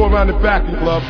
go around the back of the club.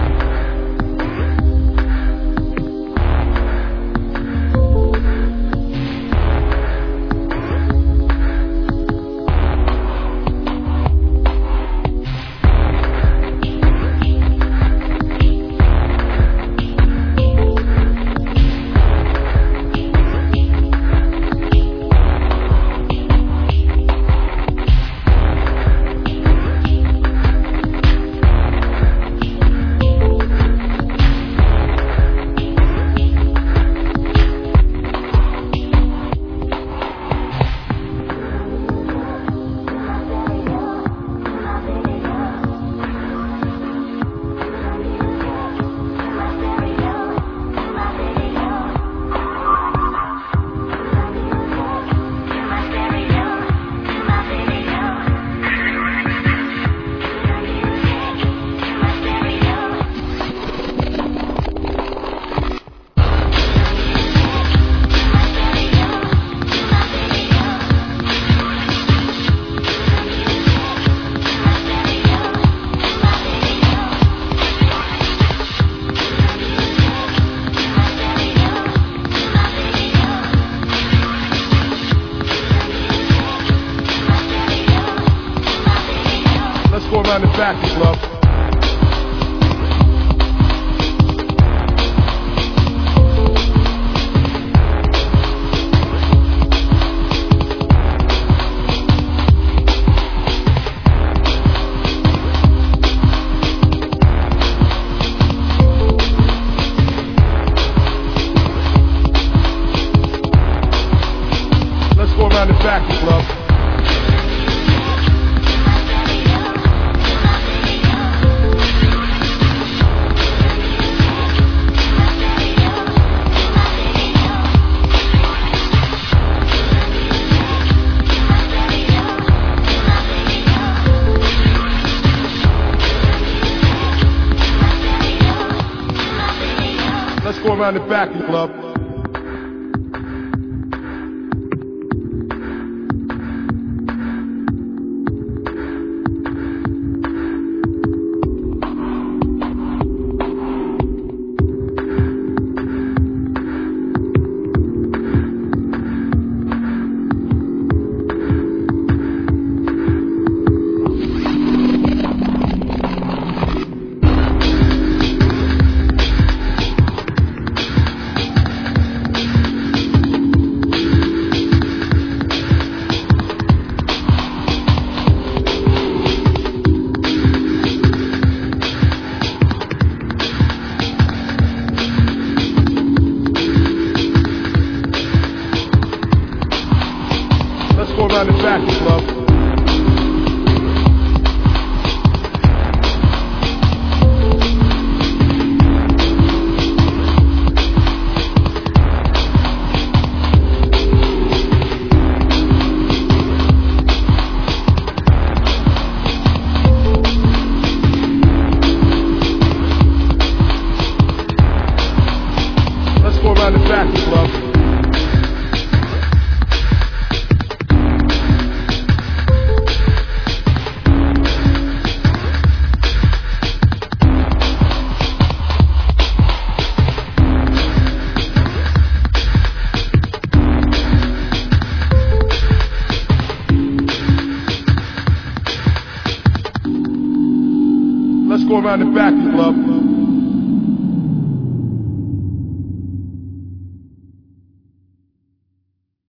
Go around the back of the club. Let's go around the back of the club. Let's go around the back of the club. Let's go around the back of the club. Let's go around the back of the club. Let's go around the back of the club.